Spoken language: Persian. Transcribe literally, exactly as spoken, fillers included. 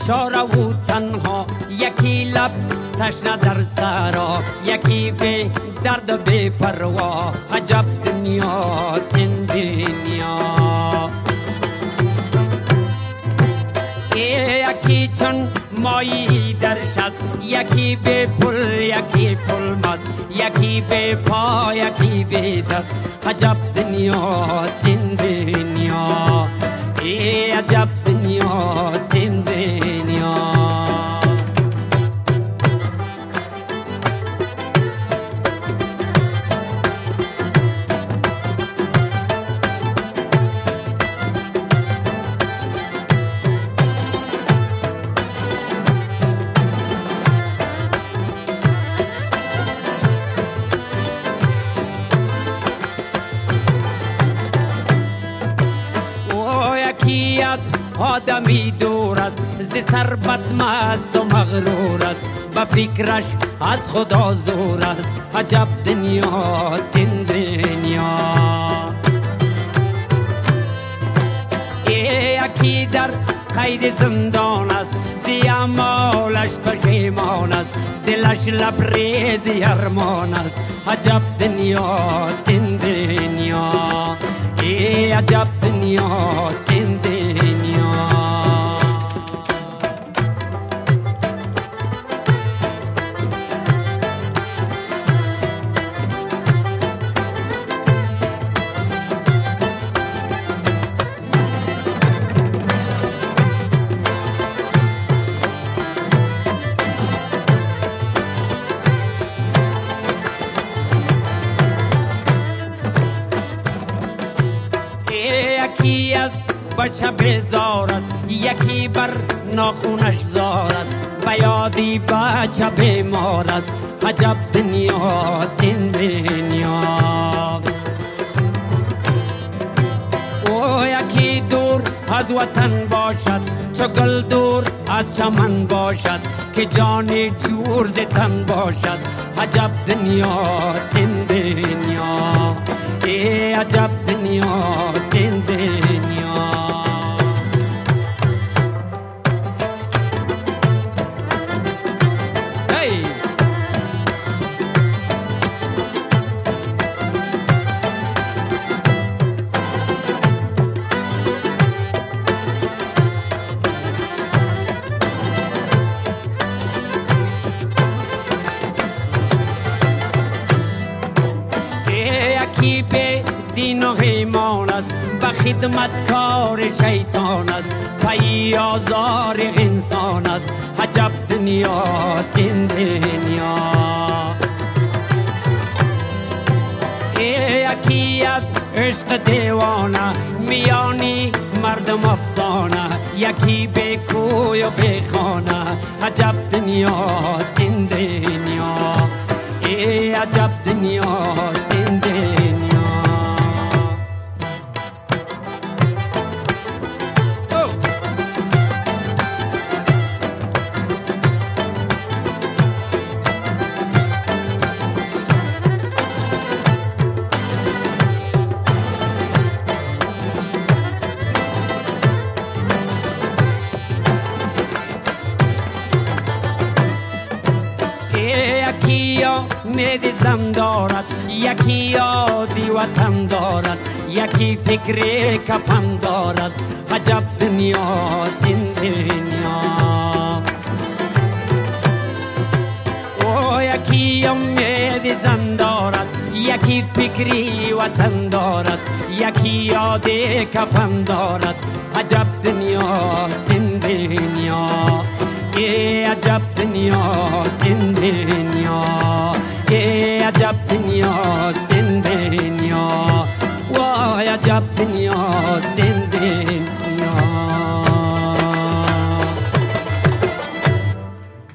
بیچاره و تنها، یکی لب تشنه در سرا، یکی به درد و بی پروا. عجب دنیاست این دنیا. یکی چون مایی درش است، یکی به پل یکی پل مست، یکی به پا یکی به دست. عجب دنیاست این دنیا. ای عجب دنیاست این دنیا. یکی از آدمی دور است، ز ثروت مست و مغرور است، به فکرش از خدا زور است. عجب دنیاست این دنیا. یکی در قید زندان است، زی اعمالش پشیمان است، دلش لبریزی ارمان است. عجب دنیاست این دنیا. ای عجب دنیاست این دنیا. یکی از بچه بیزار است، یکی بر ناخونش زار است، و یادی بچه بیمار است. عجب دنیاست این دنیا. او یکی دور از وطن باشد، چو گل دور از چمن باشد، که جان جور ز تن باشد. عجب دنیاست این دنیا. ای عجب دنیاست این دنیا. هی یکی به دین و ایمان است، به خدمتکار شیطان است، پی آزار انسان است. عجب دنیاست این دنیا. یکی از عشق دیوانه، میانی مردم افسانه، یکی به کوی و به خانه. عجب دنیاست این دنیا. ای عجب دنیاست این دنیا. یکی امید زن دارد، یکی یادی وطن دارد، یکی فکر کفن دارد. عجب دنیاست این دنیا. او یکی امید زن دارد، یکی فکری وطن دارد، یکی یادی کفن دارد. عجب دنیاست این دنیا. ای عجب دنیاست این دنیا. ای عجب دنیاست این دنیا. وای عجب دنیاست این دنیا.